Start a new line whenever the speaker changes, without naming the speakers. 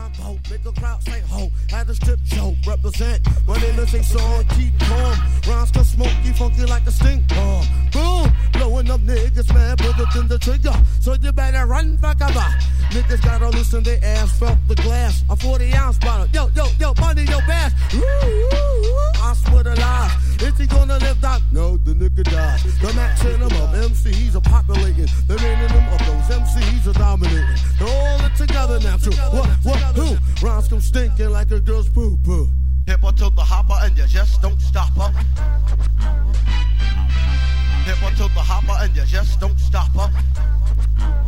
boat, make a crowd say ho. Had a strip show, represent. My name is a song, keep calm. Rhymes go smoky, funky like a stink bomb. Boom, blowing up niggas, man, put it in the trigger. So you better run for cover. Niggas gotta loosen their ass, felt the glass. A 40-ounce bottle, yo, money, yo, bass. I swear to lies, is he gonna live down? No, the nigga dies. The maximum of MCs are populating. The minimum of those MCs are dominating. They're all it together now, too. What, who? Rhymes come stinking like a girl's poo-poo.
Hip her to the hopper and you just don't stop her. Hip her to the hopper and you just don't stop her.